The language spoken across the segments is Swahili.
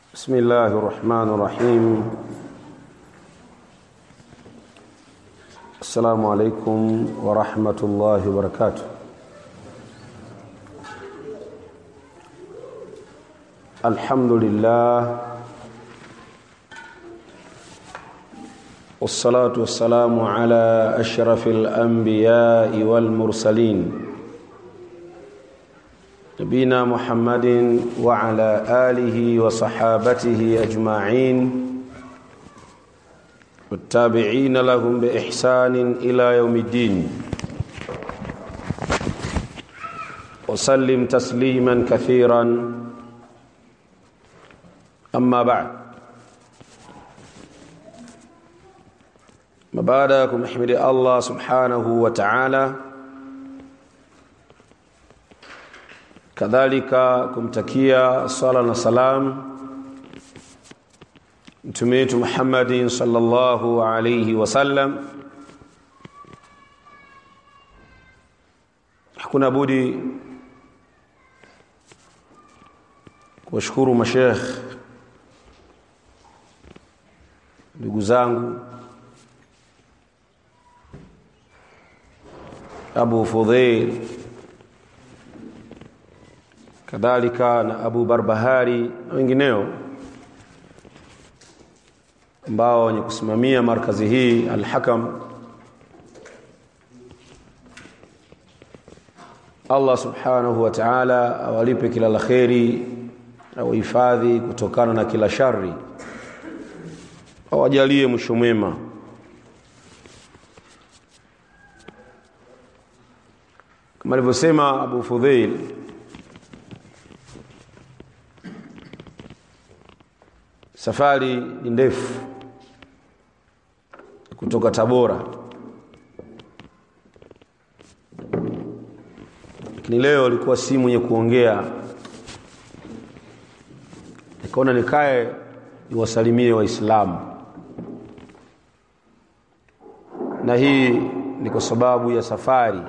بسم الله الرحمن الرحيم. السلام عليكم ورحمة الله وبركاته. الحمد لله والصلاة والسلام على أشرف الأنبياء والمرسلين نبينا محمد وعلى آله وصحابته أجمعين والتابعين لهم بإحسان إلى يوم الدين وسلم تسليما كثيرا. أما بعد، مباركم احمد الله سبحانه وتعالى، kadhalika kumtakia sala na salam mtume wetu Muhammadin sallallahu alayhi wasallam. Hakuna budi kuwashukuru mashaikh, ndugu zangu Abu Fudhail kadhalika na Abu Barbahari na wengineo ambao wenye kusimamia markazi hii Al-Hakam. Allah subhanahu wa ta'ala awalipe kila la kheri, awahifadhi kutokana na kila shari, awajalie mwisho mwema. Kama alivyosema Abu Fudhail, safari ni ndefu kutoka Tabora, lakini leo alikuwa si mwenye kuongea, nikaona nikae niwasalimie Waislamu, na hii ni kwa sababu ya safari.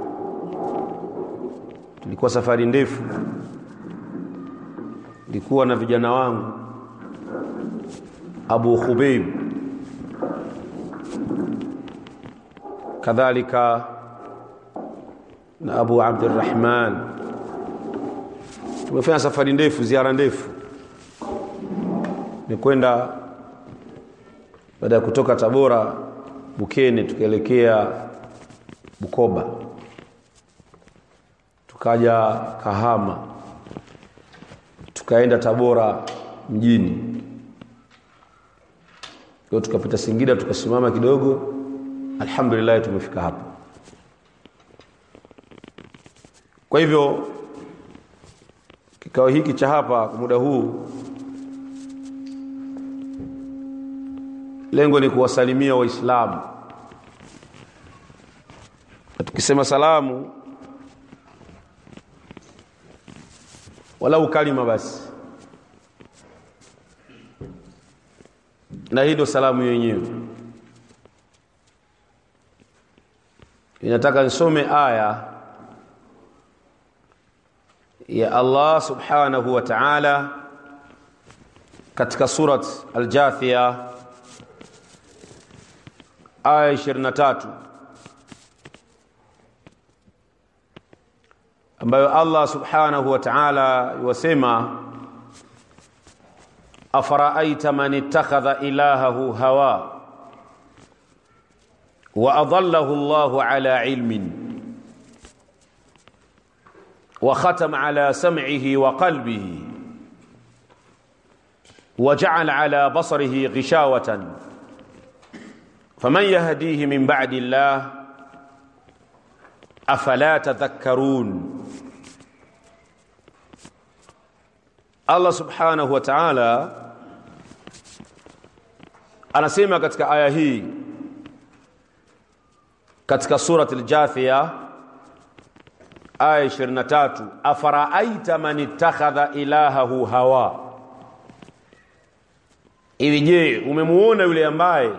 Tulikuwa safari ndefu, nilikuwa na vijana wangu Abu Khubayb kadhalika na Abu Abdurrahman. Tumefanya safari ndefu, ziara ndefu. Nikwenda baada ya kutoka Tabora Bukene tukaelekea Bukoba, tukaja Kahama, tukaenda Tabora mjini, kwa tukapita Singida, tukasimama kidogo. Alhamdulillah tumefika hapa. Kwa hivyo kikao hiki cha hapa kwa muda huu, lengo ni kuwasalimia Waislamu. Tukisema salamu walau kalima basi, na hii ndo salamu yenyewe. Ninataka nisome aya ya Allah subhanahu wa ta'ala katika surat Al-Jathiyah aya 23, ambayo Allah subhanahu wa ta'ala yasema: afara'aita man ittakhadha ilahahu hawa wa adallahu Allahu ala ilmin wa khatama ala sam'ihi wa qalbihi wa ja'ala ala basarihi ghishawatan faman yahdihi min ba'di Allah afala tadhakkarun. Allah subhanahu wa ta'ala anasema katika aya hii katika surat Al-Jathiyah aya 23, afara'aita man ittakhadha ilahahu hawa, hivi je, umemuona yule ambaye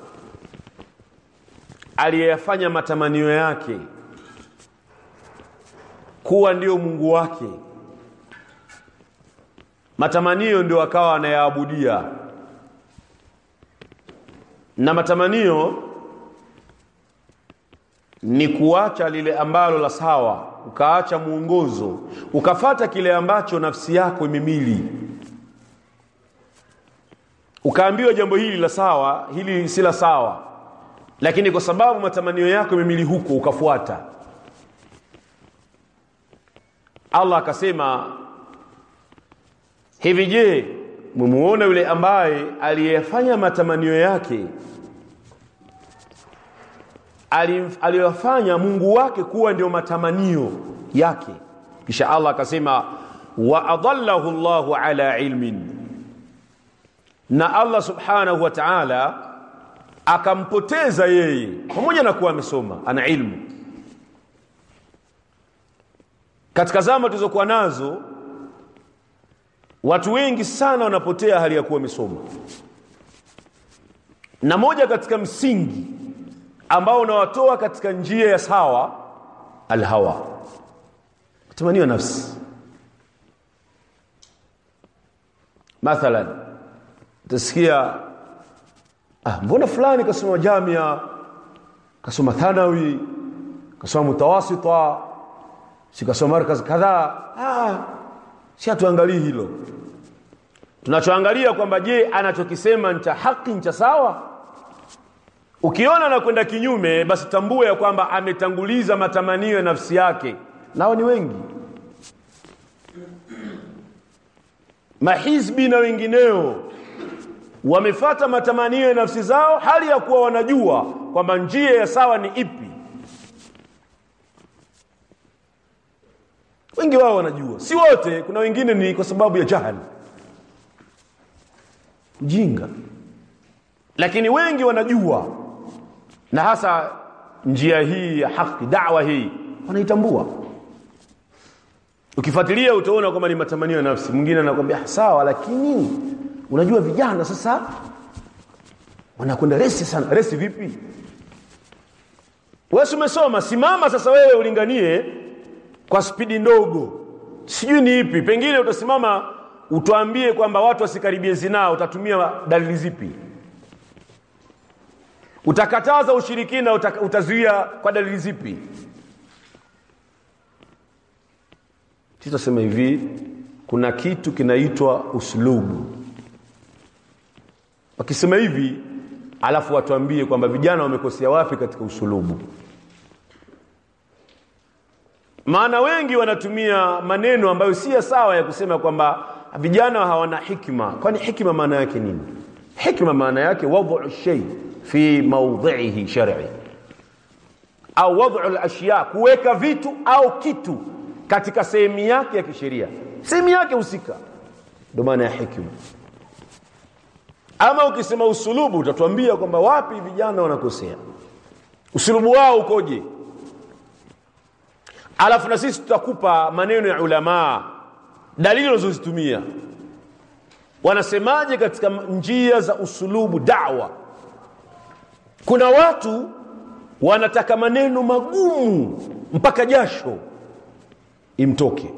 aliyefanya matamanio yake kuwa ndio Mungu wake? matamanio ndio akawa anayaabudia. Na matamanio ni kuacha lile ambalo la sawa, ukaacha muongozo, ukafata kile ambacho nafsi yako imemili. Ukaambiwa jambo hili la sawa, hili si la sawa, lakini kwa sababu matamanio yako imemili huko ukafuata. Allah akasema hivi, je, mumuona yule ambaye aliyefanya matamanio yake, aliyofanya Mungu wake kuwa ndio matamanio yake? Kisha Allah akasema wa adallahu Allahu ala ilmin, na Allah subhanahu wa ta'ala akampoteza yeye pamoja na kuwa amesoma, ana ilmu. Katika zama tulizokuwa nazo, watu wengi sana wanapotea hali ya kuwa wamesoma. Na moja katika msingi ambao unawatoa katika njia ya sawa, alhawa, matamanio nafsi. Mathalan, tasikia mbona fulani kasoma jamia, kasoma thanawi, kasoma mutawasita, sikasoma markaz kadhaa. Si atuangalie hilo. Tunachoangalia kwamba je, anachokisema ni cha haki, ni cha sawa? Ukiona na kwenda kinyume, basi tambua ya kwamba ametanguliza matamanio ya nafsi yake. Nao ni wengi, mahizbi na wengineo, wamefuata matamanio ya nafsi zao hali ya kuwa wanajua kwamba njia ya sawa ni ipi. Wengi wao wanajua, si wote. Kuna wengine ni kwa sababu ya jahili, ujinga, lakini wengi wanajua, na hasa njia hii ya haki, da'wa hii wanaitambua. Ukifuatilia utaona kwamba ni matamanio ya nafsi. Mwingine anakuambia sawa, lakini unajua vijana sasa wanakwenda resi sana. Resi vipi? Wewe umesoma, simama sasa wewe ulinganie kwa spidi ndogo, sijui ni ipi. Pengine utasimama utuambie kwamba watu wasikaribie zina, utatumia dalili zipi? Utakataza ushirikina, utazuia kwa dalili zipi? Tutasema hivi, kuna kitu kinaitwa uslubu. Wakisema hivi, alafu watuambie kwamba vijana wamekosea wapi katika uslubu. Maana wengi wanatumia maneno ambayo si sawa ya kusema kwamba vijana hawana hikma. Kwani hikma maana yake nini? Hikma maana yake wad'u shay fi mawdhi'ihi shar'i, au wad'u al-ashya, kuweka vitu au kitu katika sehemu yake ya kisheria, sehemu yake husika, ndio maana ya hikma. Ama ukisema usulubu, utatuambia kwamba wapi vijana wanakosea, usulubu wao ukoje. Alafu na sisi tutakupa maneno ya ulama, dalili wanazozitumia, wanasemaje katika njia za usulubu da'wa. Kuna watu wanataka maneno magumu mpaka jasho imtoke.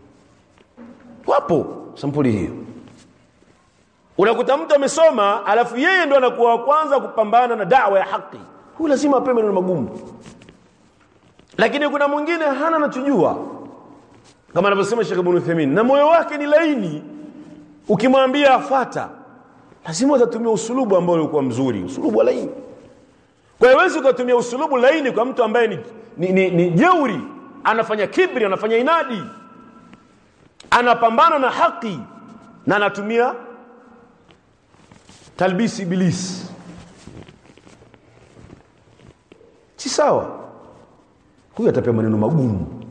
Wapo sampuli hiyo. Unakuta mtu amesoma, alafu yeye ndo anakuwa wa kwanza kupambana na da'wa ya haki. Huyu lazima apewe maneno magumu. Lakini kuna mwingine hana anachojua, kama anavyosema Sheikh Ibn Uthaymeen, na moyo wake ni laini. Ukimwambia afata, lazima utatumia usulubu ambao ulikuwa mzuri, usulubu wa laini. Kwa hiyo huwezi kutumia usulubu laini kwa mtu ambaye ni jeuri, anafanya kibri, anafanya inadi, anapambana na haki, na anatumia talbisi iblis. Si sawa. Huyu atapewa maneno magumu.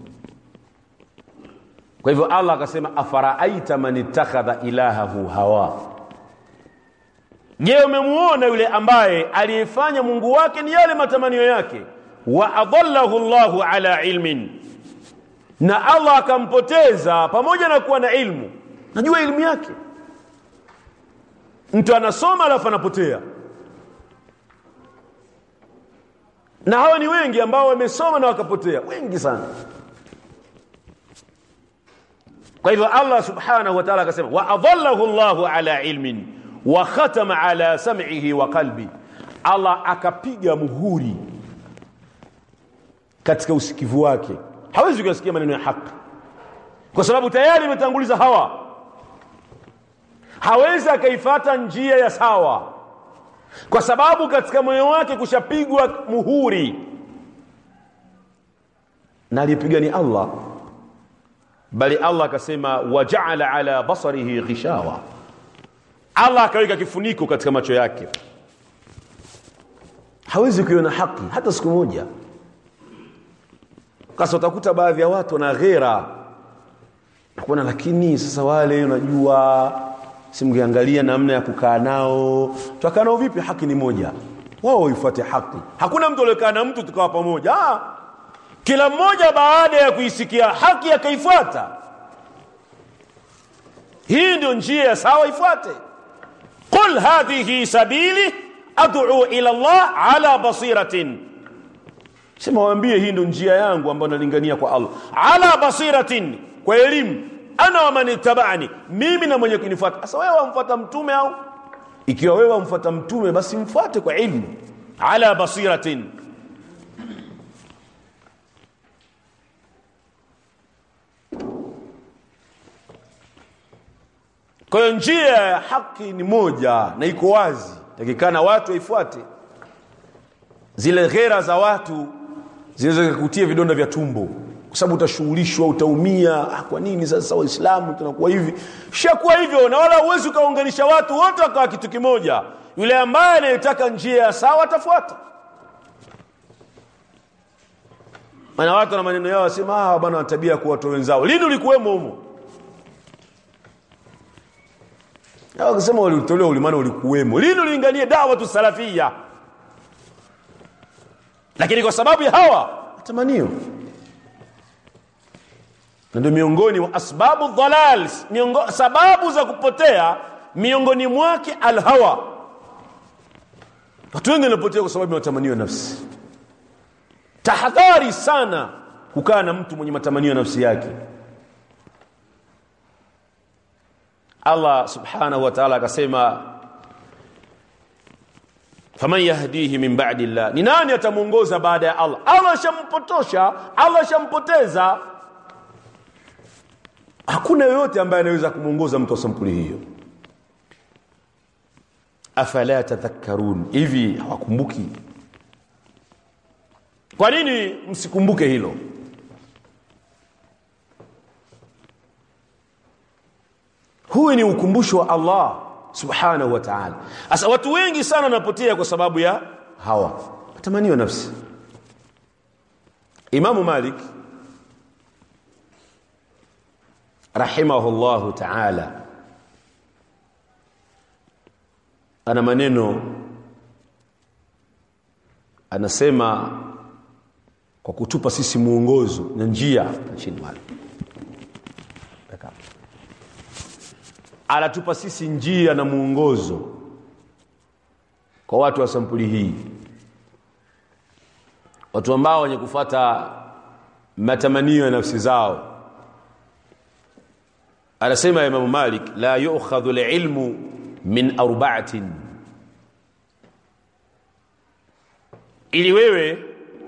Kwa hivyo Allah akasema afaraaita man ittakhadha ilahahu hawa, je, umemuona yule ambaye aliyefanya Mungu wake ni yale matamanio yake? Wa adallahu Allahu ala ilmin, na Allah akampoteza pamoja na kuwa na ilmu. Najua ilmu yake. Mtu anasoma alafu anapotea. Na hao ni wengi ambao wamesoma na wakapotea, wengi sana. Kwa hivyo Allah subhanahu wa ta'ala akasema wa adallahu Allahu ala ilmin wa khatama ala sam'ihi wa qalbi. Allah akapiga muhuri katika usikivu wake, hawezi kusikia maneno ya haki kwa sababu tayari imetanguliza hawa. Hawezi akaifuata njia ya sawa kwa sababu katika moyo wake kushapigwa muhuri, na alipiga ni Allah. Bali Allah akasema waja'ala ala basarihi ghishawa, Allah akaweka kifuniko katika macho yake, hawezi kuiona haki hata siku moja. Kasa utakuta baadhi ya watu wana ghera kuona, lakini sasa wale unajua simngeangalia namna ya kukaa nao. Tukaa nao vipi? Haki ni moja, wao waifuate haki. Hakuna mtu aliyekaa na mtu tukawa pamoja. Kila mmoja baada ya kuisikia haki akaifuata. Hii ndio njia ya sawa, ifuate. Qul hadhihi sabili ad'u ila Allah ala basiratin, sema waambie hii ndio njia yangu ambayo nalingania kwa Allah. Ala basiratin, kwa elimu. Ana wa man tabani, mimi na mwenye kunifuata. Sasa wewe wamfuata mtume au? Ikiwa wewe wamfuata mtume basi mfuate kwa ilmu. Ala basiratin. Kwa hiyo njia ya haki ni moja na iko wazi, takikana watu waifuate. Zile ghera za watu zinaweza kukutia vidonda vya tumbo, kwa sababu utashughulishwa, utaumia. Kwa nini sasa Waislamu tunakuwa hivi? Shakuwa hivyo, na wala uwezi kaunganisha watu wote kwa kitu kimoja. Yule ambaye anayetaka njia ya sawa atafuata. Maana watu na maneno yao wasema bwana tabia kwa watu wenzao. Lini ulikuwemo humo? Hao kusema walitolewa ulimana ulikuwemo. Lini ulingania dawa tu salafia? Lakini kwa sababu ya hawa matamanio, ndio miongoni wa asbabu dhalal, sababu za kupotea, miongoni mwake alhawa. Watu wengi wanapotea kwa sababu ya matamanio ya nafsi. Tahadhari sana kukaa na mtu mwenye matamanio ya nafsi yake. Allah subhanahu wa ta'ala akasema faman yahdihi min ba'di Allah, ni nani atamuongoza baada ya Allah? Allah shampotosha, Allah shampoteza. Hakuna yoyote ambaye anaweza kumuongoza mtu wa sampuli hiyo. Afala tadhakkarun, hivi hawakumbuki? Kwa nini msikumbuke hilo? Huu ni ukumbusho wa Allah subhanahu wa ta'ala. Asa watu wengi sana wanapotea kwa sababu ya hawa, matamanio nafsi. Imam Malik rahimahullahu ta'ala ana maneno, anasema kwa kutupa sisi muongozo na njia chini wale. Anatupa sisi njia na muongozo kwa watu wa sampuli hii, watu ambao wenye kufuata matamanio ya nafsi zao. Anasema Imam Malik la yu'khadhu al-ilmu min arba'atin, ili wewe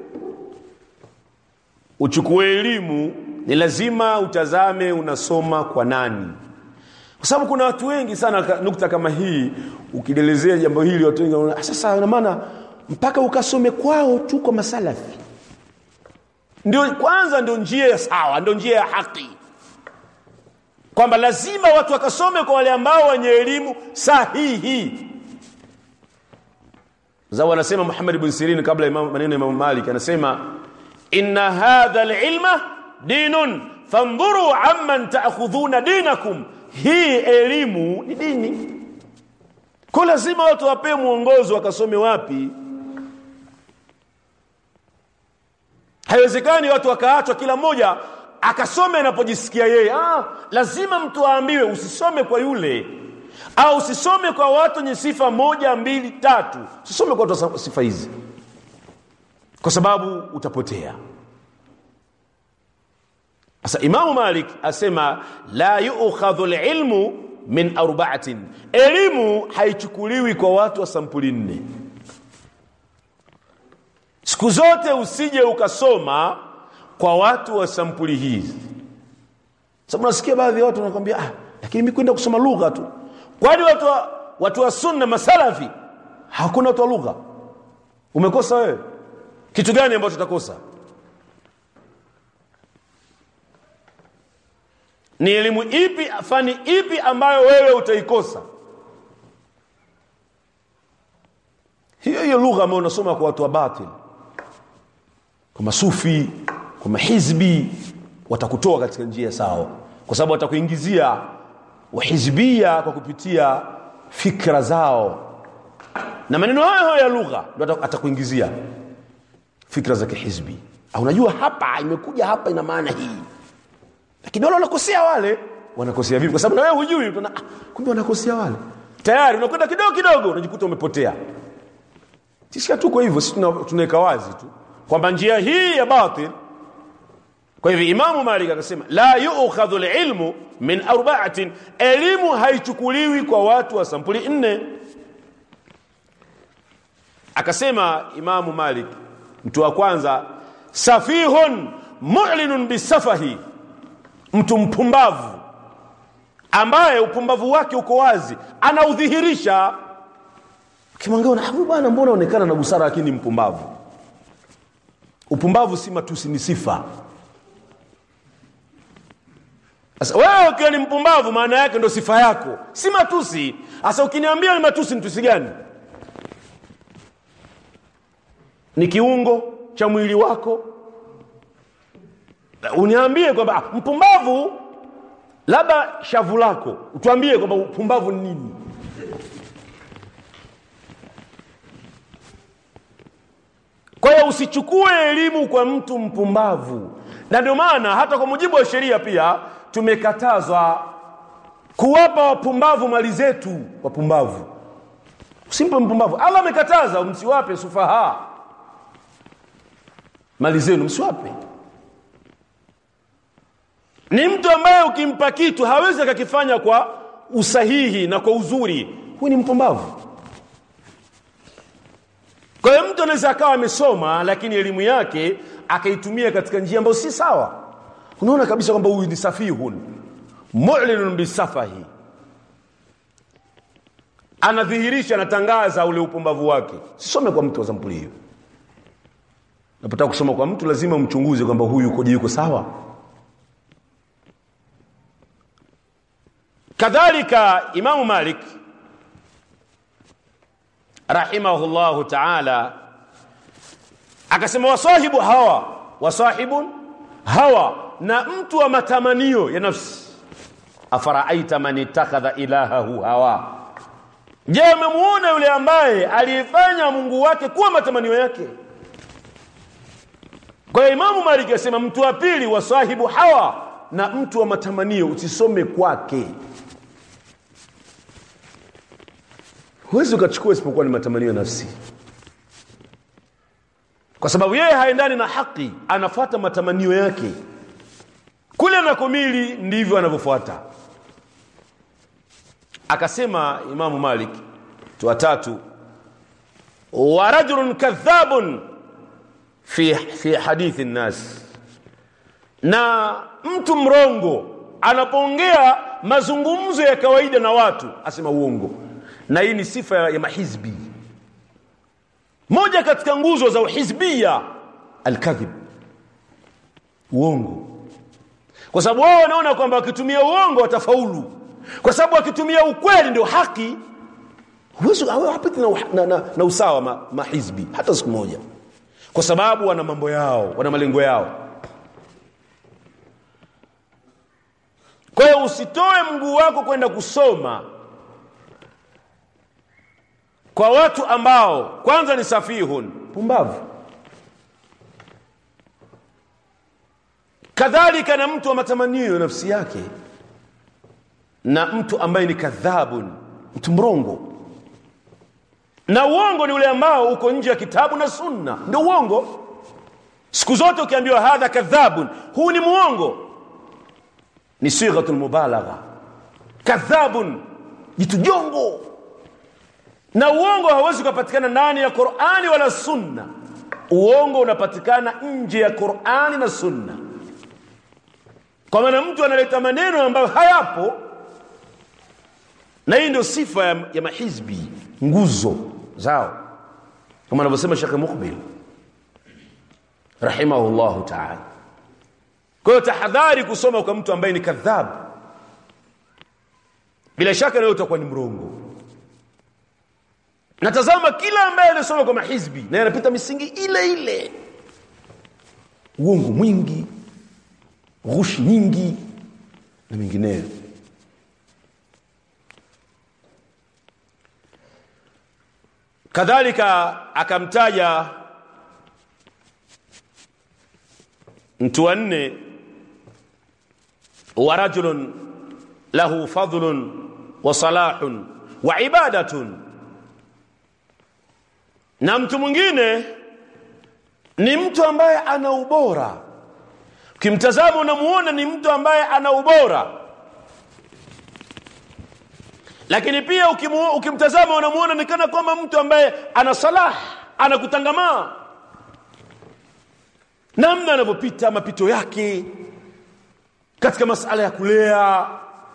uchukue elimu ni lazima utazame unasoma kwa nani. Kwa sababu kuna watu wengi sana, nukta kama hii ukidelezea jambo hili watu wengi wanaona sasa ina maana mpaka ukasome kwao tu kwa masalafi ndio kwanza ndio njia ya sawa, ndio njia ya haki, kwamba lazima watu wakasome kwa wale ambao wenye elimu sahihi. Zawa anasema Muhammad ibn Sirin kabla maneno ya Imam Malik, anasema inna hadha al-ilma dinun fandhuru amman ta'khudhuna dinakum, hii elimu ni dini. Kwa lazima watu wapewe muongozo wakasome wapi. Haiwezekani watu wakaachwa kila mmoja akasome anapojisikia yeye. Lazima mtu aambiwe usisome kwa yule, au usisome kwa watu wenye sifa 1, 2, 3. Usisome kwa watu sifa hizi, kwa sababu utapotea. Sasa Imam Malik asema la yu'khadhu al-ilmu min arba'atin, elimu haichukuliwi kwa watu wa sampuli 4. Siku zote usije ukasoma kwa watu wa sampuli hizi. Sababu nasikia baadhi ya watu wanakuambia lakini mimi kwenda kusoma lugha tu. Kwani watu wa sunna masalafi hakuna watu wa lugha? Umekosa wewe. Kitu gani ambacho utakosa? Ni elimu ipi, fani ipi ambayo wewe utaikosa? Hiyo lugha ambayo unasoma kwa watu wa batil, kwa masufi, kwa mahizbi, watakutoa katika njia sawa, kwa sababu watakuingizia wahizbia kwa kupitia fikra zao, na maneno hayo ya lugha ndio atakuingizia fikra za kihizbi. Unajua hapa imekuja hapa ina maana hii, lakini wale wanakosea vipi? Kwa sababu na wewe hujui, kumbe wanakosea wale. Tayari unakwenda kidogo unajikuta umepotea. Sisi hatuko hivyo, sisi tunaweka wazi tu kwamba njia hii ya batil. Kwa hivyo Imam Malik akasema la yu'khadhu al-ilmu min arba'atin, elimu haichukuliwi kwa watu wa sampuli 4. Akasema Imam Malik, mtu wa kwanza, safihun mu'linun bisafahi, mtu mpumbavu ambaye upumbavu wake uko wazi, anaudhihirisha. Kimwangalia huyu bwana mbona anaonekana na busara lakini mpumbavu. Upumbavu si matusi, ni sifa. Sasa wewe ukiwa ni mpumbavu maana yake ndio sifa yako, si matusi. Sasa ukiniambia ni matusi, ni tusi gani? Ni kiungo cha mwili wako? Uniambie kwamba mpumbavu labda shavu lako, utuambie kwamba upumbavu ni nini. Kwa hiyo usichukue elimu kwa mtu mpumbavu. Na ndio maana hata kwa mujibu wa sheria pia tumekatazwa kuwapa wapumbavu mali zetu. Wapumbavu usimpe mpumbavu. Allah amekataza msiwape sufaha mali zenu, msiwape. Ni mtu ambaye ukimpa kitu hawezi akakifanya kwa usahihi na kwa uzuri, huyu ni mpumbavu. Kwa hiyo mtu anaweza akawa amesoma lakini elimu yake akaitumia katika njia ambayo si sawa. Unaona kabisa kwamba huyu ni safihun mu'linun bisafahi, anadhihirisha, anatangaza ule upumbavu wake. Sisome kwa mtu wa sampuli hiyo. Unapotaka kusoma kwa mtu lazima umchunguze kwamba huyu yuko sawa. Kadhalika Imam Malik rahimahullahu ta'ala akasema wasahibun hawa, na mtu wa matamanio ya nafsi. Afaraaita man ittakhadha ilahahu hawa, je, umemuona yule ambaye alifanya Mungu wake kuwa matamanio yake? Kwa hiyo Imam Malik akasema mtu wa pili wasahibu hawa, na mtu wa matamanio usisome kwake. Huwezi ukachukua isipokuwa ni matamanio ya nafsi, kwa sababu yeye haendani na haki, anafuata matamanio yake. Kule anakomili ndivyo anavyofuata. Akasema Imam Malik mtu wa tatu, wa rajulun kadhabun fi hadithi nnas, na mtu mrongo anapoongea mazungumzo ya kawaida na watu asema uongo. Na hii ni sifa ya mahizbi. Moja katika nguzo za uhizbia al-kadhib, uongo. Kwa sababu wao wanaona kwamba wakitumia uongo watafaulu, kwa sababu wakitumia ukweli ndio haki. Huwezi hapati na usawa mahizbi hata siku moja, kwa sababu wana mambo yao, wana malengo yao. Kwa hiyo usitoe mguu wako kwenda kusoma kwa watu ambao kwanza ni safihun, pumbavu. Kadhalika na mtu wa matamanio nafsi yake, na mtu ambaye ni kadhabun, mtu mrongo. Na uongo ni ule ambao uko nje ya kitabu na sunna, ndio uongo. Siku zote ukiambiwa hadha kadhabun, huu ni muongo, ni sighatul mubalagha. Kadhabun, jitu jongo. Na uongo hauwezi kupatikana ndani ya Qur'ani wala Sunna. Uongo unapatikana nje ya Qur'ani na Sunna. Kwa maana mtu analeta maneno ambayo hayapo, na hii ndio sifa ya mahizbi, nguzo zao, kama anavyosema Sheikh Muqbil rahimahullahu ta'ala. Kwa hiyo tahadhari kusoma kwa mtu ambaye ni kadhab, bila shaka leo utakuwa ni mrongo. Natazama kila ambaye anasoma kwa mahizbi na anapita misingi ile ile, uongo mwingi, ghushi nyingi na mengineyo. Kadhalika akamtaja mtu wa nne, wa rajulun lahu fadlun wa salahun wa ibadatun. Na mtu mwingine ni mtu ambaye ana ubora. Ukimtazama unamuona ni mtu ambaye ana ubora, lakini pia ukimtazama unamuona ni kana kwamba mtu ambaye ana salah, ana kutangamaa, namna anavyopita, mapito yake katika masala ya kulea.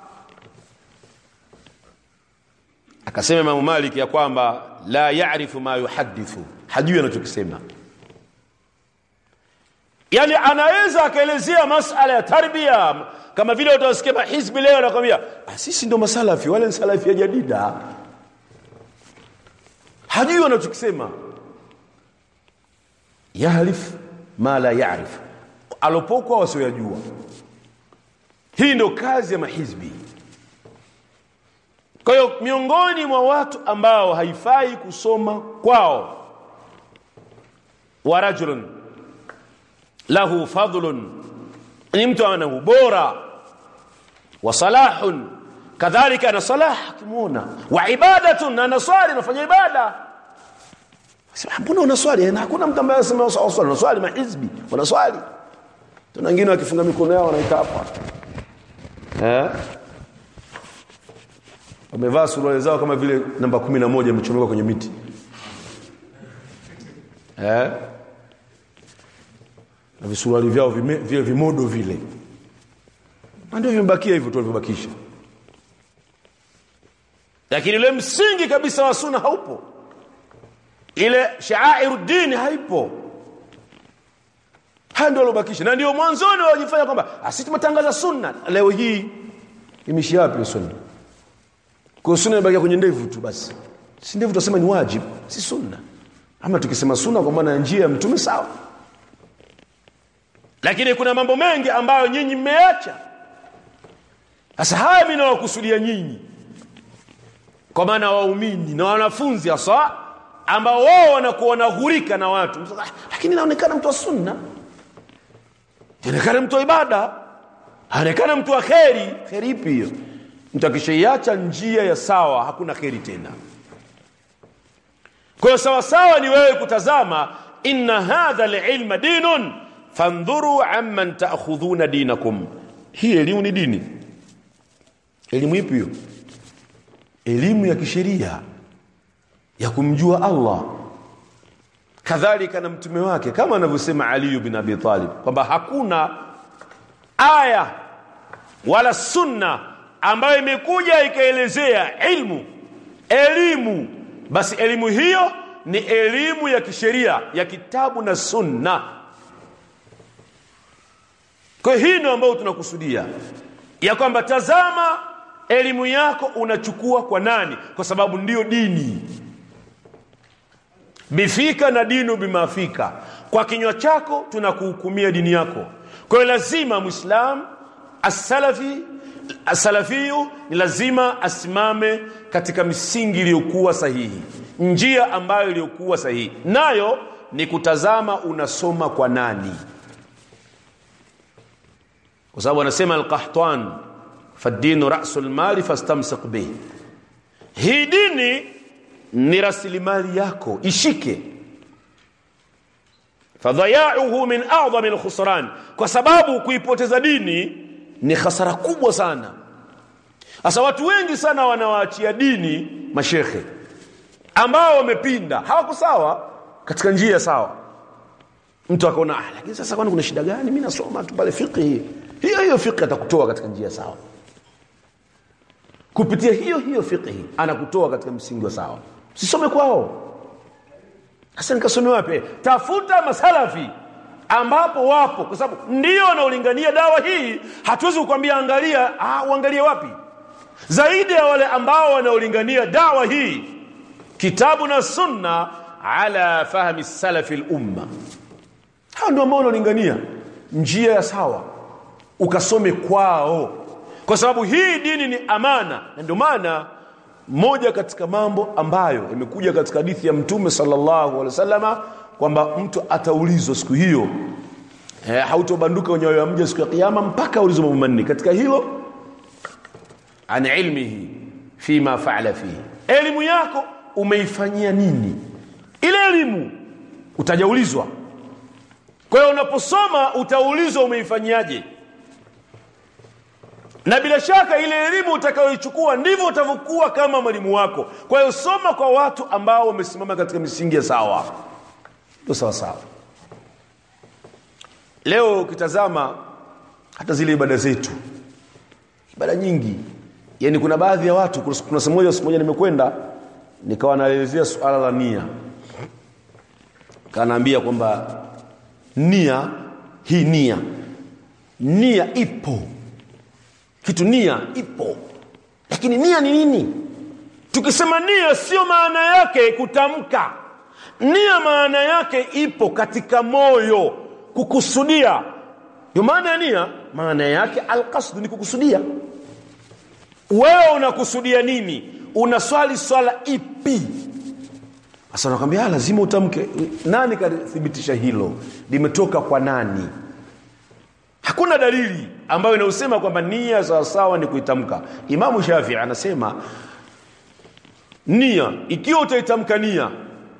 Akasema Imam Malik ya kwamba la ya'rifu ma yuhaddithu, hajui anachokisema. Yani anaweza akaelezea masala ya tarbia, kama vile utasikia hizbi leo anakuambia sisi ndio masalafi, wale ni salafi ya jadida. Hajui anachokisema. Yahrif ma la ya'rif, alopokwa wasiyojua. Hii ndio kazi ya mahizbi. Kwa hiyo miongoni mwa watu ambao haifai kusoma kwao, wa rajulun lahu fadlun, ni mtu ana ubora, wa salahun, kadhalika ana salah kimuona, wa ibadatun, ana swali, anafanya ibada. Mbona unaswali? Na hakuna mtu ambaye anasema swali, unaswali. Mahizbi wanaswali. Tuna wengine wakifunga mikono yao wanaika hapa, wamevaa suruali zao kama vile namba 11 imechomekwa kwenye miti, na visuruali vyao vile vimodo vile, ndio vimebakia hivyo tu walivyobakisha. Lakini ile msingi kabisa wa sunna haupo, ile sha'airuddin haipo. Hao ndio walobakisha, na ndio mwanzoni wajifanya kwamba sisi tumetangaza sunna. Leo hii imeshia wapi sunna? Kwa sunna inabaki kwenye ndevu tu basi. Si ndevu tunasema ni wajibu, si sunna. Ama tukisema sunna kwa maana njia ya mtume, sawa. Lakini kuna mambo mengi ambayo nyinyi mmeacha. Sasa haya mimi nawakusudia nyinyi, kwa maana waumini na wanafunzi hasa ambao wao wanakuwa wanahurika na watu. Lakini inaonekana mtu wa sunna, inaonekana mtu wa ibada, inaonekana mtu wa kheri. Kheri ipi hiyo? Mtu akishaiacha njia ya sawa hakuna kheri tena. Kwa sawa sawa ni wewe kutazama, inna hadha al-ilma dinun fandhuru amman ta'khudhuna dinakum. Hii elimu ni dini. Elimu ipi hiyo? Elimu ya kisheria ya kumjua Allah, kadhalika na mtume wake, kama anavyosema Ali ibn Abi Talib kwamba hakuna aya wala sunna ambayo imekuja ikaelezea elimu, basi elimu hiyo ni elimu ya kisheria ya kitabu na sunna. Kwa hii ndio ambayo tunakusudia, ya kwamba tazama elimu yako unachukua kwa nani, kwa sababu ndiyo dini. Bifika na dinu bimafika, kwa kinywa chako tunakuhukumia dini yako. Kwa hiyo lazima Muislam as-salafiyu ni lazima asimame katika misingi iliyokuwa sahihi, njia ambayo iliyokuwa sahihi, nayo ni kutazama unasoma kwa nani. Kwa sababu anasema al-Qahtan, fad-dinu ra'sul mali fastamsik bih. Hii dini ni rasilimali yako, ishike. Fadhaya'uhu min a'zami al-khusran, kwa sababu kuipoteza dini ni hasara kubwa sana. Sasa watu wengi sana wanawaachia dini mashekhe ambao wamepinda, hawako sawa katika njia sawa. Mtu akaona lakini sasa kwani kuna shida gani, mimi nasoma tu pale fiqh, hiyo fiqh atakutoa katika njia sawa. Kupitia hiyo fiqh anakutoa katika msingi wa sawa. Usisome kwao. Sasa nikasome wapi? Tafuta masalafi ambapo wapo, kwa sababu ndio wanaolingania dawa hii. Hatuwezi kukwambia angalia, uangalie wapi? Zaidi ya wale ambao wanaolingania dawa hii, kitabu na sunna ala fahmi salafi al-umma. Hao ndio ambao wanaolingania njia ya sawa, ukasome kwao, kwa sababu hii dini ni amana. Na ndio maana moja katika mambo ambayo imekuja katika hadithi ya Mtume sallallahu alaihi wasallama kwamba mtu ataulizwa siku hiyo, hautobanduka unyoyo wa mja siku ya kiyama mpaka ulizwe mambo manne. Katika hilo, an ilmihi fima fa'ala fihi, elimu yako umeifanyia nini? Ile elimu utajaulizwa. Kwa hiyo unaposoma utaulizwa umeifanyaje. Na bila shaka ile elimu utakayoichukua ndivyo utavyokuwa kama mwalimu wako. Kwa hiyo soma kwa watu ambao wamesimama katika misingi ya sawa. Ndio sawa sawa. Leo ukitazama hata zile ibada zetu, ibada nyingi, yani kuna baadhi ya watu, kuna siku moja nimekwenda nikawa naelezea suala la nia. Kanaambia kwamba nia ipo. Kitu nia ipo. Lakini nia ni nini? Tukisema nia sio maana yake kutamka. Nia maana yake ipo katika moyo, kukusudia. Ndio maana ya nia, maana yake alqasd, ni kukusudia. Wewe unakusudia nini? Unaswali swala ipi? Sasa nakwambia lazima utamke. Nani kathibitisha hilo? Limetoka kwa nani? Hakuna dalili ambayo inausema kwamba nia sawa sawa ni kuitamka. Imamu Shafi'i anasema nia, ikiwa utaitamka nia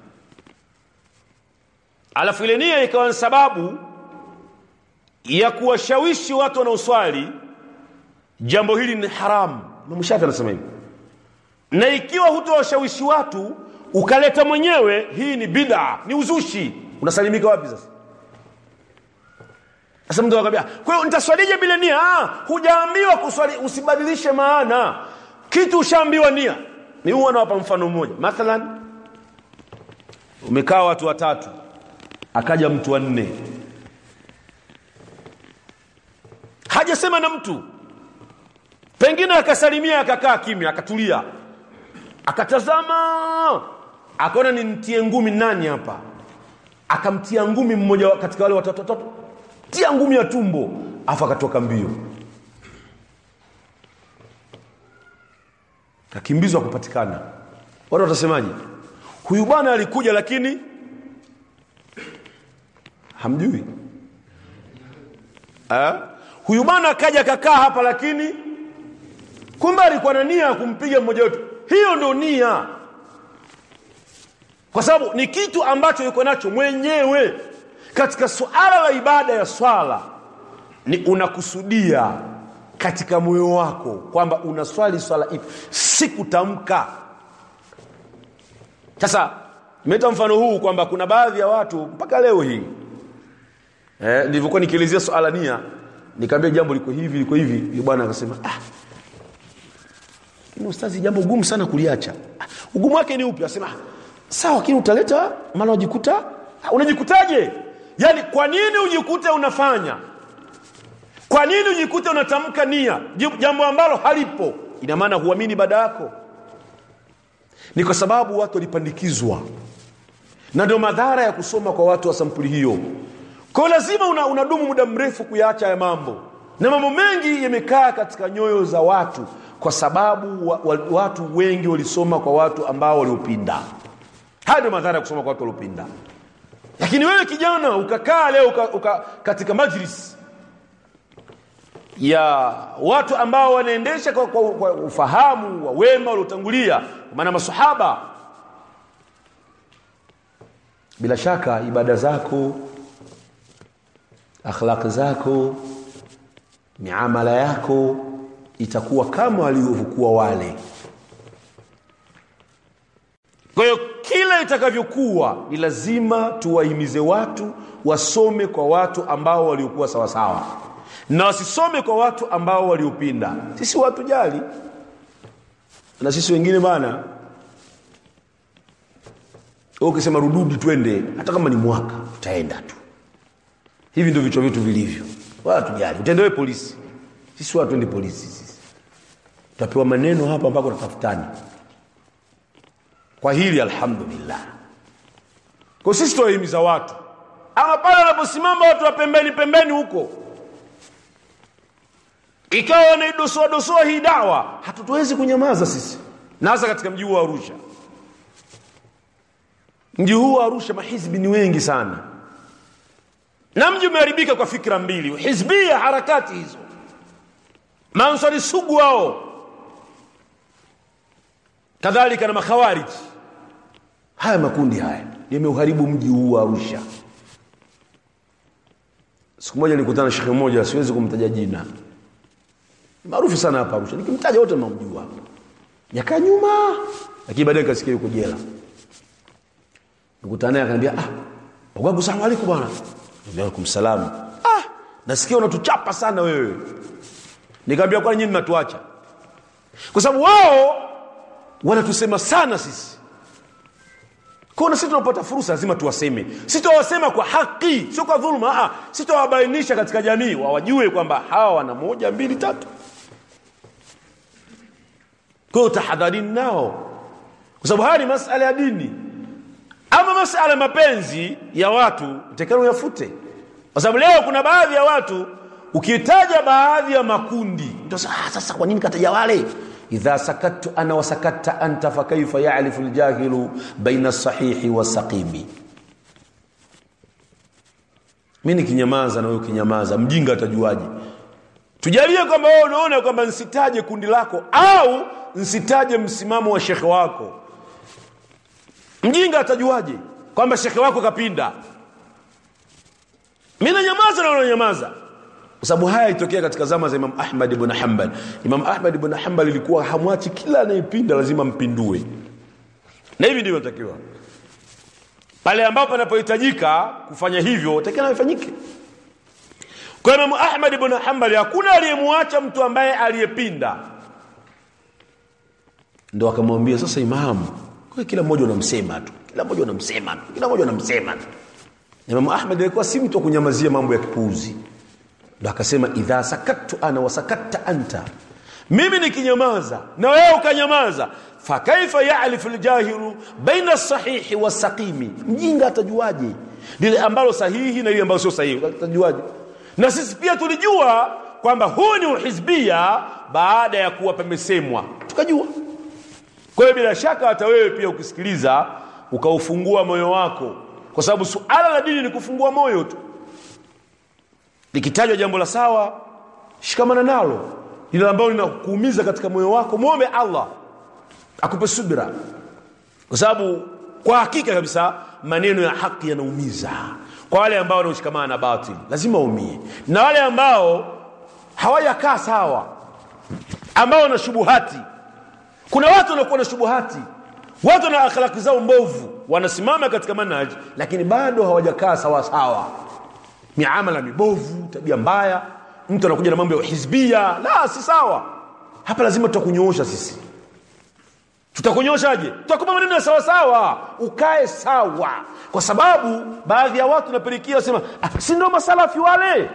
alafu ile nia ikawa sababu ya kuwashawishi watu wanaoswali, jambo hili ni haramu. Imamu Shafi'i anasema hivyo. Na ikiwa hutowashawishi watu ukaleta mwenyewe, hii ni bid'a, ni uzushi. Unasalimika wapi sasa? Sasa mtu anakuambia, kwa hiyo nitaswalije bila nia? Hujaambiwa kuswali, usibadilishe maana. Kitu ushaambiwa nia. Ni huwa nawapa mfano mmoja. Mathalan, umekaa watu watatu, akaja mtu wa nne. Hajasema na mtu. Pengine akasalimia, akakaa kimya, akatulia. Akatazama, akaona nimtie ngumi nani hapa? Akamtia ngumi mmoja katika wale watatu. Tia ngumi ya tumbo, afa akatoka mbio. Kakimbizwa kupatikana. Watu watasemaje? Huyu bwana alikuja lakini hamjui. Huyu bwana akaja kakaa hapa lakini kumbe alikuwa na nia kumpiga mmoja wetu. Hiyo ndio nia. Kwa sababu ni kitu ambacho yuko nacho mwenyewe. Katika suala la ibada ya swala, ni unakusudia katika moyo wako kwamba unaswali swala ipi, si kutamka. Sasa nimeta mfano huu kwamba kuna baadhi ya watu mpaka leo hii, nilivyokuwa nikielezea suala nia, nikamwambia jambo liko hivi. Yule bwana akasema, ni ustazi, jambo gumu sana kuliacha. Ugumu wake ni upi? Akasema, sawa, lakini utaleta maana unajikuta. Unajikutaje? Yani kwa nini ujikute unafanya? Kwa nini ujikute unatamka nia jambo ambalo halipo? Ina maana huamini ibada yako. Ni kwa sababu watu walipandikizwa. Na ndio madhara ya kusoma kwa watu wa sampuli hiyo. Kwa lazima unadumu muda mrefu kuyaacha haya mambo. Na mambo mengi yamekaa katika nyoyo za watu kwa sababu watu wengi walisoma kwa watu ambao waliopinda. Haya ndio madhara ya kusoma kwa watu waliopinda. Lakini wewe kijana ukakaa leo katika majlis ya watu ambao wanaendesha kwa ufahamu wa wema waliotangulia, maana masahaba, bila shaka ibada zako, akhlaq zako, miamala yako itakuwa kama walivyokuwa wale. Kwa hiyo kila itakavyokuwa ni lazima tuwahimize watu wasome kwa watu ambao waliokuwa sawa sawa, na wasisome kwa watu ambao waliopinda. Sisi watu jali, na sisi wengine bana, ukisema rududi twende, hata kama ni mwaka tutaenda tu. Hivi ndio vichwa vyetu vilivyo. Watu jali, utaendewe polisi. Sisi watu ndi polisi sisi. Tutapewa maneno hapa mpaka tutafutana. Kwa hili alhamdulillah. Kwa sisi tuwahimiza watu. Ama pale wanaposimama watu wa pembeni huko, ikawa wanaidosoa hii dawa, hatutuwezi kunyamaza sisi. Na hasa katika mji wa Arusha. Mji huu wa Arusha mahizbi ni wengi sana. Na mji umeharibika kwa fikra mbili, hizbia, harakati hizo. Maansari sugu wao. Kadhalika na makhawarij. Haya makundi haya yameuharibu mji huu wa Arusha. Siku moja nilikutana na shekhe mmoja, siwezi kumtaja jina, maarufu sana hapa Arusha, nikimtaja wote mnamjua. Miaka nyuma, lakini baadaye nikasikia yuko jela. Nikutana naye akaniambia, "Babu, salamu alaykum bwana." Wa alaykum salaam. Nasikia unatuchapa sana wewe." Nikamwambia, "Kwa nini mnatuacha?" Kwa sababu wao wanatusema sana sisi. Kwa sisi tunapata fursa lazima tuwaseme. Sisi tuwasema kwa haki, sio kwa dhulma. Sisi tuwabainisha katika jamii wajue kwamba hawa wana 1 2 3. Kwa tahadharini nao. Kwa sababu haya ni masuala ya dini. Ama masuala mapenzi ya watu utakalo yafute. Kwa sababu leo kuna baadhi ya watu ukitaja baadhi ya makundi, utasema sasa kwa nini kataja wale? Idha sakattu ana wa sakatta anta fa kayfa ya'rifu al-jahilu baina as-sahihi was-saqimi. Mimi nikinyamaza na wewe ukinyamaza, mjinga atajuaje? Tujalie kwamba wewe unaona kwamba nsitaje kundi lako au nsitaje msimamo wa shekhe wako. Mjinga atajuaje kwamba shekhe wako kapinda? Mimi nanyamaza na wewe unanyamaza. Kwa sababu haya itokea katika zama za Imam Ahmad ibn Hanbal. Imam Ahmad ibn Hanbal ilikuwa hamwachi kila anayepinda lazima mpindue. Na hivi ndivyo inatakiwa. Pale ambapo panapohitajika kufanya hivyo, takiwa ifanyike. Kwa Imam Ahmad ibn Hanbal hakuna aliyemwacha mtu ambaye aliyepinda. Ndio akamwambia, sasa Imam, kwa kila mmoja unamsema tu. Kila mmoja unamsema tu. Imam Ahmad alikuwa si mtu wa kunyamazia mambo ya kipuuzi. Ndio akasema, idha sakattu ana wa sakatta anta, mimi nikinyamaza na wewe ukanyamaza, fa kaifa ya'rifu al-jahilu baina as-sahihi was-saqimi. Mjinga atajuaje lile ambalo sahihi na lile ambalo sio sahihi? Atajuaje? Na sisi pia tulijua kwamba huu ni uhizbia baada ya kuwa pamesemwa, tukajua. Kwa hiyo bila shaka hata wewe pia ukisikiliza ukaufungua moyo wako, kwa sababu suala la dini ni kufungua moyo tu. Likitajwa jambo la sawa, shikamana nalo. Lile ambalo linakuumiza katika moyo wako, muombe Allah akupe subira. Kwa sababu kwa hakika kabisa maneno ya haki yanaumiza. Kwa wale ambao wanashikamana na batil lazima waumie. Na wale ambao hawajakaa sawa, ambao wana shubuhati. Kuna watu wanakuwa na shubuhati, watu na akhlaki zao mbovu, wanasimama katika manhaj lakini bado hawajakaa sawa sawa. Miamala mibovu, tabia mbaya, mtu anakuja na mambo ya hizbia, la si sawa. Hapa lazima tutakunyoosha sisi. Tutakunyooshaje? Tutakupa maneno ya sawa sawa, ukae sawa. Kwa sababu baadhi ya watu napelikia wasema, si ndio masalafi wale?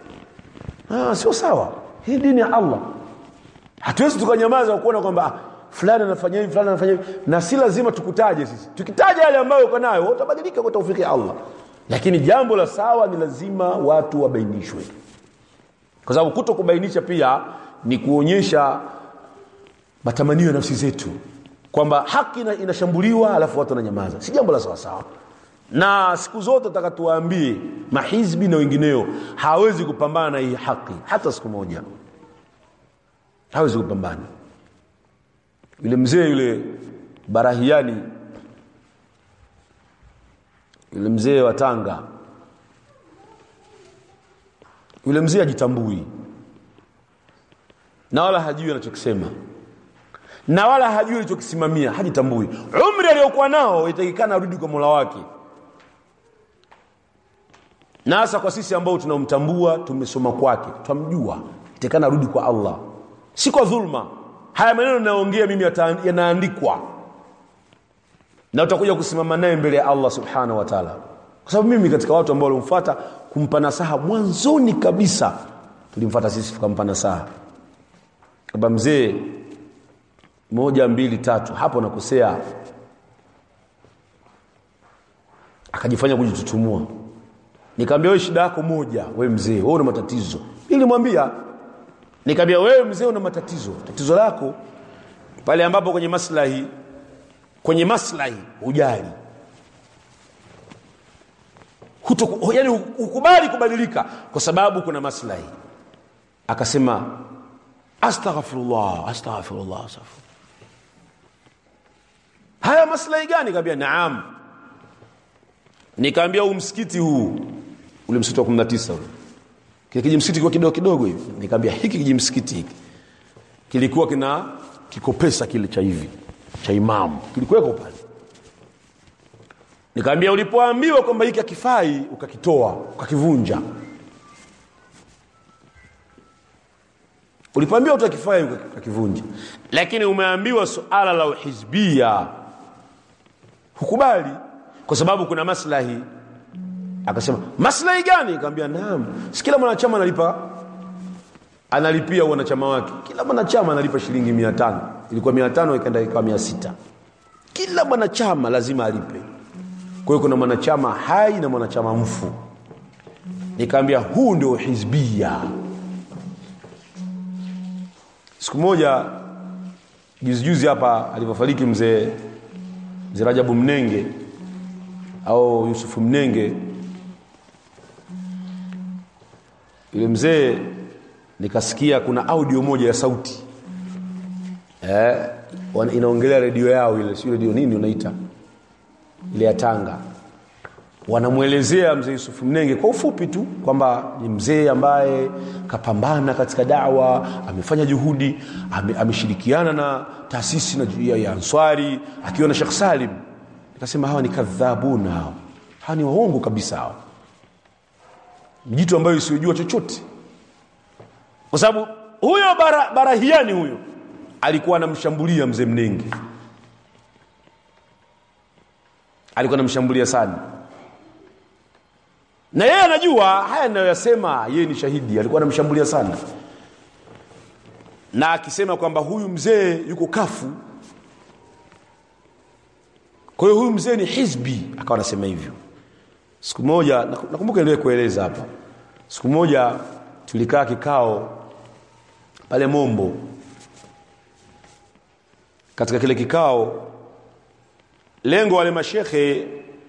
Sio sawa. Hii dini ya Allah. Hatuwezi tukanyamaza kuona kwamba fulani anafanya hivi, fulani anafanya hivi, na si lazima tukutaje sisi. Tukitaja yale ambayo uko nayo, utabadilika kwa taufiki ya Allah. Lakini jambo la sawa ni lazima watu wabainishwe. Kwa sababu kutokubainisha pia ni kuonyesha matamanio ya nafsi zetu kwamba haki inashambuliwa alafu watu wananyamaza. Si jambo la sawa sawa. Na siku zote tutakatuambie mahizbi na wengineo hawezi kupambana na hii haki hata siku moja. Hawezi kupambana. Yule mzee yule Barahiani, yule mzee wa Tanga, yule mzee ajitambui. na wala hajui anachokisema, na wala hajui alichokisimamia, hajitambui. Umri aliyokuwa nao itakikana arudi kwa Mola wake. Na hasa kwa sisi ambao tunamtambua, tumesoma kwake, tumjua, itakikana arudi kwa Allah, si kwa dhulma. Haya maneno ninayoongea mimi yanaandikwa, na utakuja kusimama naye mbele ya Allah subhanahu wa ta'ala. Kwa sababu mimi katika watu ambao walimfuata kumpa nasaha mwanzoni kabisa, tulimfuata sisi tukampa nasaha. Baba mzee, 1 2 3 hapo nakosea. Akajifanya kujitutumua. Nikamwambia wewe shida yako moja, wewe mzee, wewe una matatizo. Nilimwambia, nikamwambia wewe mzee una matatizo. Tatizo lako pale ambapo kwenye maslahi hujali. Yaani ukubali kubadilika kwa sababu kuna maslahi. Akasema astaghfirullah. Haya maslahi gani? Nikamwambia naam. Nikamwambia msikiti huu, ule msikiti wa 19 ule, kile kijimsikiti kwa kidogo kidogo hivi. Nikamwambia hiki kijimsikiti hiki kilikuwa kina kikopesa kile cha hivi cha imamu, kilikuweko pale. Nikamwambia ulipoambiwa kwamba hiki hakifai ukakitoa, ukakivunja. Ulipoambiwa utakifai ukakivunja. Lakini umeambiwa suala la uhizbia hukubali kwa sababu kuna maslahi. Akasema maslahi gani? Nikamwambia naam, si kila mwanachama analipia wanachama wake. Kila mwanachama analipa shilingi 500. Ilikuwa 500 ikaenda ikawa 600. Kila mwanachama lazima alipe. Kwa hiyo kuna mwanachama hai na mwanachama mfu. Nikamwambia huu ndio hizbia. Siku moja juzi hapa alipofariki mzee Rajabu Mnenge au Yusufu Mnenge, yule mzee nikasikia kuna audio moja ya sauti inaongelea redio yao ile, sio redio nini unaita ile ya Tanga. Wanamuelezea mzee Yusufu Mnenge kwa ufupi tu kwamba ni mzee ambaye kapambana katika da'wa, amefanya juhudi, ameshirikiana na taasisi ya Answari akiwa na Sheikh Salim. Nikasema hawa ni kadhabuna, hawa ni waongo kabisa hawa. Mjitu ambaye usijua chochote. Kwa sababu huyo Barahiani huyo alikuwa anamshambulia mzee Mnenge. Alikuwa anamshambulia sana. Na yeye anajua haya ninayoyasema, yeye ni shahidi, alikuwa anamshambulia sana. Na akisema kwamba huyu mzee yuko kafu, kwa hiyo huyu mzee ni hizbi, akawa anasema hivyo. Siku moja nakumbuka niliwahi kueleza hapa. Siku moja tulikaa kikao pale Mombo. Katika kile kikao lengo wale mashehe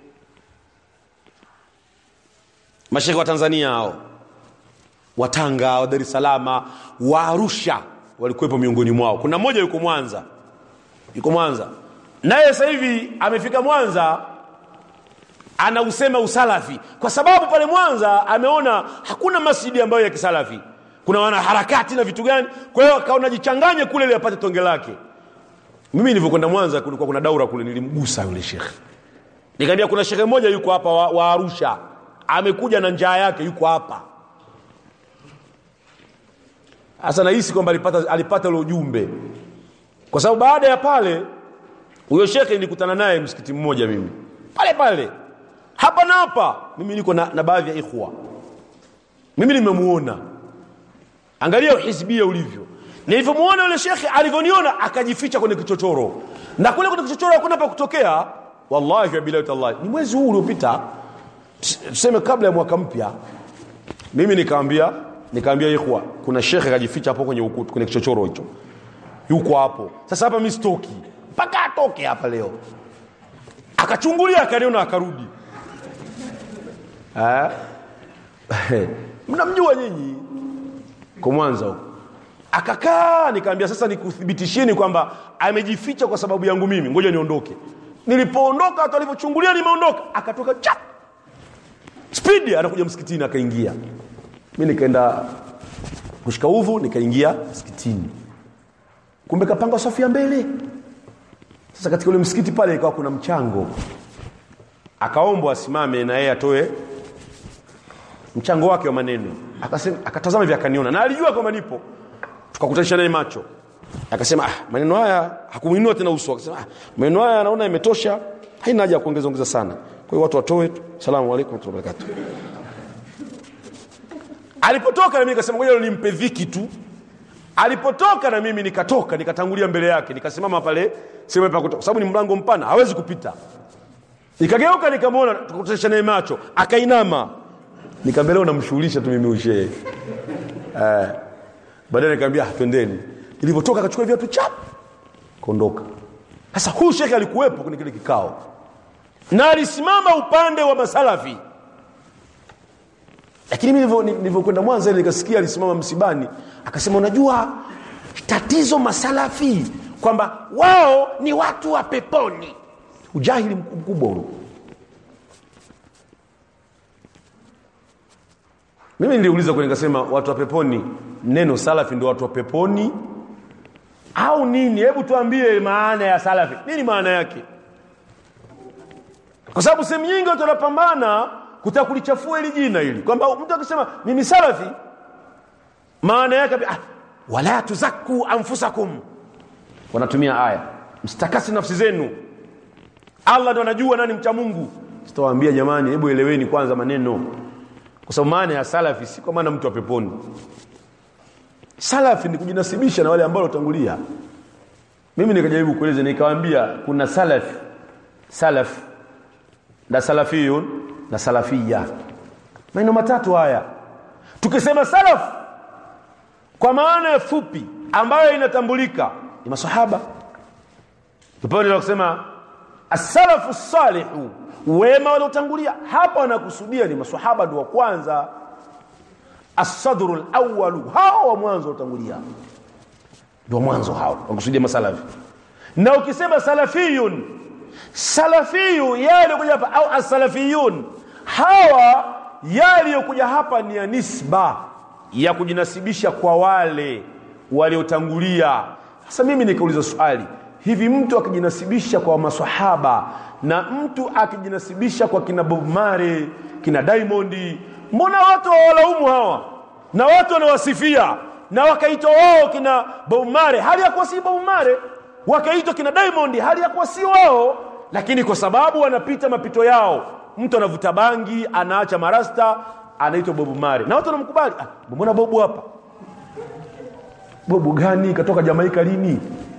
wa Tanzania hao, wa Tanga, wa Dar es Salaam, wa Arusha walikuwepo miongoni mwao. Kuna mmoja yuko Mwanza. Naye sasa hivi amefika Mwanza, anausema usalafi kwa sababu pale Mwanza ameona hakuna masjidi ambayo ya kisalafi. Kuna wana harakati na vitu gani, kwa hiyo akaona jichanganye kule ili apate tonge lake. Mimi nilipokwenda Mwanza kulikuwa kuna daura kule, nilimgusa yule shekhe. Nikamwambia kuna shekhe mmoja yuko hapa wa Arusha, amekuja na njaa yake, yuko hapa. Hasa nahisi kwamba alipata ule ujumbe. Kwa sababu baada ya pale huyo shekhe nilikutana naye msikiti mmoja mimi. Pale. Hapa na hapa mimi niko na baadhi ya ikhwa. Mimi nimemuona. Angalia uhizbia ulivyo. Nilipomuona yule shekhe alivyoniona akajificha kwenye kichochoro. Na kule kwenye kichochoro hakuna pa kutokea. Wallahi billahi tallahi. Ni mwezi huu uliopita, tuseme kabla ya mwaka mpya, mimi nikaambia ikhwa, kuna shekhe kajificha hapo kwenye ukuta, kwenye kichochoro hicho. Yuko hapo. Sasa hapa mimi stoki mpaka atoke hapa leo. Akachungulia akaniona akarudi. Mnamjua nyinyi kwa Mwanza huko. Akakaa, nikamwambia sasa nikuthibitisheni kwamba amejificha kwa sababu yangu mimi, ngoja niondoke. Nilipoondoka hata alipochungulia nimeondoka, akatoka chap. Speed anakuja msikitini akaingia. Mimi nikaenda kushika udhu, nikaingia msikitini. Kumbe kapanga safu ya mbele. Sasa katika ule msikiti pale ikawa kuna mchango. Akaombwa asimame na yeye atoe mchango wake wa maneno. Akasema, akatazama hivi akaniona na alijua kwamba nipo. Tukakutanisha naye macho. Akasema maneno haya, hakumuinua tena uso. Akasema maneno haya naona imetosha, haina haja ya kuongeza sana. Kwa hiyo watu watoe tu. Asalamu alaykum wa rahmatullahi wa barakatuh. Alipotoka na mimi nikasema ngoja nimpe dhiki tu. Alipotoka na mimi nikatoka, nikatangulia mbele yake, nikasimama pale sema pa kutoka, sababu ni mlango mpana, hawezi kupita. Nikageuka nikamwona, tukakutanisha naye macho, akainama. Nikamwambia leo namshughulisha tu mimi ushehe. Baadaye nikamwambia twendeni. Nilipotoka akachukua viatu chap, kaondoka. Sasa huyu shekhi alikuwepo kwenye kile kikao. Na alisimama upande wa masalafi. Lakini mimi nilivyokwenda Mwanza ile nikasikia alisimama msibani, akasema unajua tatizo masalafi kwamba wao ni watu wa peponi. Ujahili mkubwa huo. Mimi niliuliza kwa nikasema watu wa peponi, neno salafi ndio watu wa peponi au nini? Hebu tuambie maana ya salafi. Nini maana yake? Kwa sababu sehemu nyingi watu wanapambana kutaka kulichafua hili jina hili. Kwamba mtu akisema mimi salafi, maana yake wala tuzakku anfusakum. Wanatumia aya, mstakasi nafsi zenu. Allah ndo anajua nani mcha Mungu. Sitawaambia jamani, hebu eleweni kwanza maneno. Kwa sababu maana ya salafi si kwa maana mtu wa peponi. Salafi ni kujinasibisha na wale ambao watangulia. Mimi nikajaribu kueleza, nikawaambia kuna salaf na salafiyun na salafiyya. Maneno matatu haya. Tukisema salaf kwa maana ya fupi ambayo inatambulika ni masahaba. Tupende la kusema as-salafu salihu, wema waliotangulia. Hapa wanakusudia ni masahaba ndio wa kwanza, as-sadrul awwal, hao wa mwanzo watangulia, ndio mwanzo hao wanakusudia masalafi. Na ukisema salafiyun, salafiyu yale kuja hapa au as-salafiyun, hawa yale kuja hapa ni ya nisba ya kujinasibisha kwa wale waliotangulia. Sasa mimi nikauliza swali, hivi mtu akijinasibisha kwa maswahaba na mtu akijinasibisha kwa kina Bob Marley, kina Diamond, mbona watu walaumu hawa na watu wanawasifia na wakaitwa wao kina Bob Marley hali ya kuwa si Bob Marley, wakaitwa kina Diamond hali ya kuwa si wao? Lakini kwa sababu wanapita mapito yao, mtu anavuta bangi, anaacha marasta, anaitwa Bob Marley na watu wanamkubali. Mbona Bob hapa? Bob gani? Katoka Jamaika lini?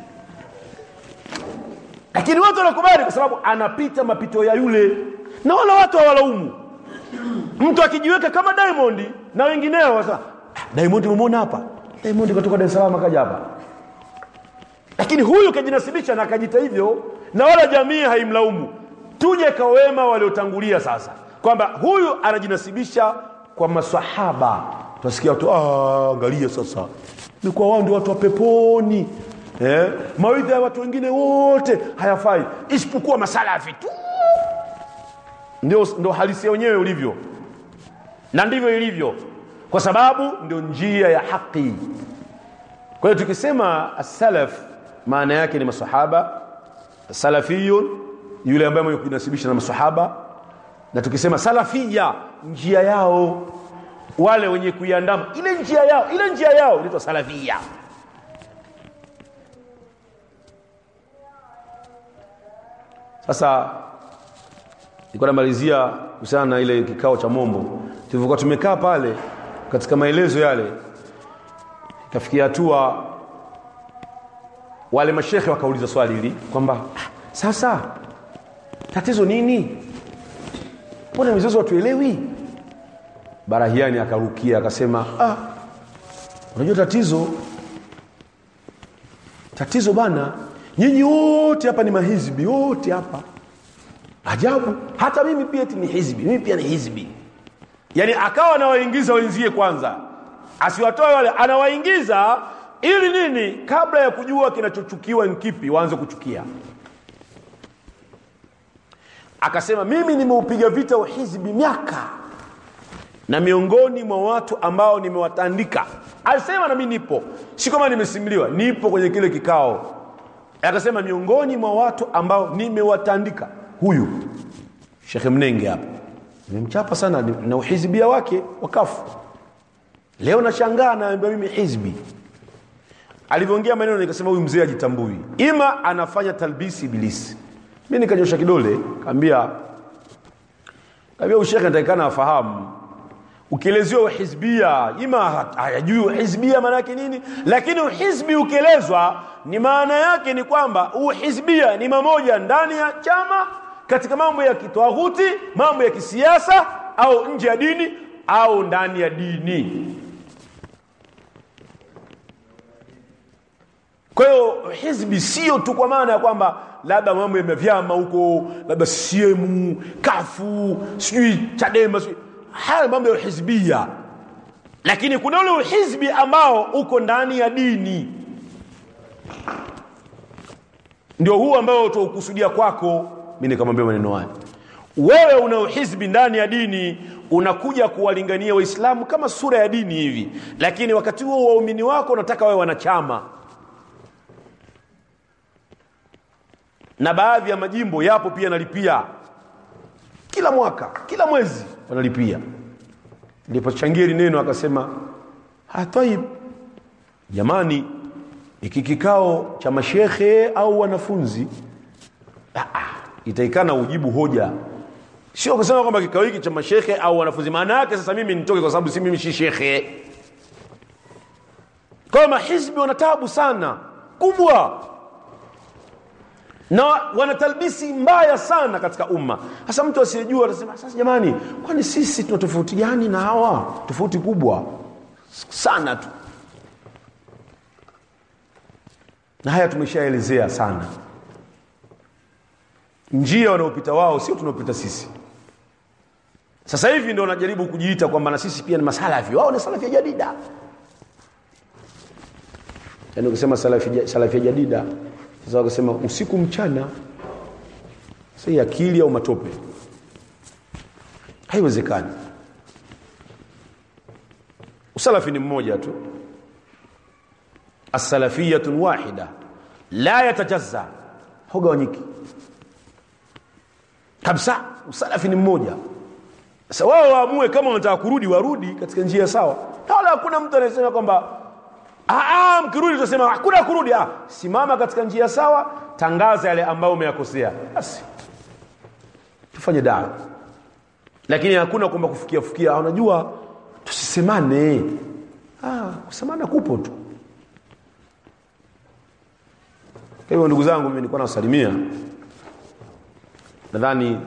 Lakini watu wanakubali kwa sababu anapita mapito ya yule, na wala watu hawalaumu. Mtu akijiweka kama Diamond na wengineo sasa, Diamond umemuona hapa? Diamond kutoka Dar es Salaam akaja hapa. Lakini huyu kajinasibisha na akajita hivyo, na wala jamii haimlaumu. Tuje kwa wema waliotangulia sasa, kwamba huyu anajinasibisha kwa maswahaba. Tusikia watu angalia sasa, ni kwa wao ndio watu wa peponi. Mawaidha ya watu wengine wote hayafai isipokuwa masalafi tu. Ndio halisi wenyewe ulivyo. Na ndivyo ilivyo. Kwa sababu ndio njia ya haki. Kwa hiyo tukisema as-salaf maana yake ni maswahaba, salafiyun yule ambaye mwenye kujinasibisha na maswahaba, na tukisema salafiyya njia yao, wale wenye kuiandama ile njia yao inaitwa salafiyya. Sasa nilikuwa namalizia kuhusiana na ile kikao cha Mombo. Tulivyokuwa tumekaa pale katika maelezo yale, ikafikia hatua wale mashekhe wakauliza swali hili kwamba sasa tatizo nini? Mbona mizozo watuelewi? Barahiani akarukia akasema unajua tatizo bana, nyinyi wote hapa ni mahizbi wote hapa. Ajabu, hata mimi pia ni hizbi, mimi pia ni hizbi. Yani akawa anawaingiza wenzie kwanza, asiwatoe wale, anawaingiza ili nini? Kabla ya kujua kinachochukiwa ni kipi waanze kuchukia. Akasema mimi nimeupiga vita uhizbi miaka, na miongoni mwa watu ambao nimewatandika, alisema na mimi nipo, si kama nimesimuliwa, nipo kwenye kile kikao, akasema miongoni mwa watu ambao nimewatandika huyu Sheikh Mnenge hapa, nimemchapa sana na uhizbia wake wakafu. Leo nashangaa na mimi hizbi. Alivyoongea maneno nikasema huyu mzee ajitambui, ima anafanya talbisi ibilisi. Mimi nikanyosha kidole, kaambia Sheikh anatakana afahamu, ukielezewa uhizbia ima hayajui uhizbia maana yake nini, lakini uhizbi ukielezwa ni maana yake ni kwamba uhizbia ni mamoja ndani ya chama katika mambo ya kitawaghuti, mambo ya kisiasa, au nje ya dini au ndani ya dini. Kwa hiyo hizbi sio tu kwa maana ya kwamba labda mambo ya vyama huko, labda CCM, kafu, sijui Chadema, sijui haya mambo ya hizbia, lakini kuna ule hizbi ambao uko ndani ya dini, ndio huu ambao utakusudia kwako. Mimi nikamwambia maneno haya, wewe una hizbi ndani ya dini, unakuja kuwalingania Waislamu kama sura ya dini hivi, lakini wakati huo waumini wako unataka wawe wanachama. Na baadhi ya majimbo yapo pia nalipia kila mwaka, kila mwezi wanalipia. Ndipo Changiri neno akasema, "Hatayib, jamani, iki kikao cha mashehe au wanafunzi, itaikana ujibu hoja. Sio kusema kwamba kikao hiki cha mashehe au wanafunzi maana yake sasa mimi nitoke kwa sababu si mimi si shekhe." Kwa mahizbi wana taabu sana kubwa, na wanatalbisi mbaya sana katika umma. Sasa mtu asiyejua atasema, sasa jamani, kwani sisi tuna tofauti gani na hawa? Tofauti kubwa sana tu, na haya tumeshaelezea sana. Njia wanaopita wao sio tunaopita sisi. Sasa hivi ndio wanajaribu kujiita kwamba na sisi pia ni masalafi, wao ni salafi jadida. Yaani ukisema salafi jadida, sasa wakasema usiku mchana, sasa akili au matope, haiwezekani. Usalafi ni mmoja tu, as-salafiyatun wahida la yatajazza, hugawanyiki kabisa. Usalafi ni mmoja. Sasa wao waamue kama wanataka kurudi, warudi katika njia sawa. Wala hakuna mtu anayesema kwamba mkirudi tutasema hakuna kurudi. Simama katika njia sawa, tangaza yale ambayo umeyakosea, basi tufanye dawa. Lakini hakuna kwamba kufikia unajua tusisemane. Kusemana kupo tu. Kwa hivyo ndugu zangu, mimi nilikuwa nawasalimia. Nadhani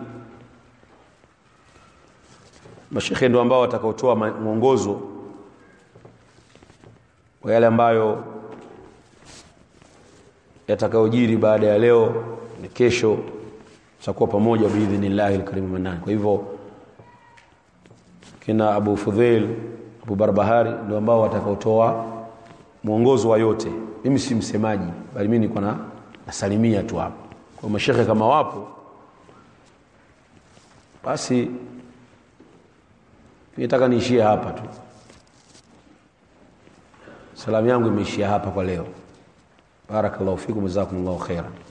mashehe ndio ambao watakaotoa mwongozo kwa yale ambayo yatakayojiri baada ya leo na kesho, tutakuwa pamoja biidhnillah alkarim manan. Kwa hivyo kina Abu Fudhail, Abu Barbahari ndio ambao watakaotoa mwongozo wa yote. Mimi si msemaji, bali mimi niko nasalimia tu hapa. Kwa mashehe kama wapo, basi nitaka niishie hapa tu. Salamu yangu imeishia hapa kwa leo. Barakallahu fikum, jazakumullahu khairan.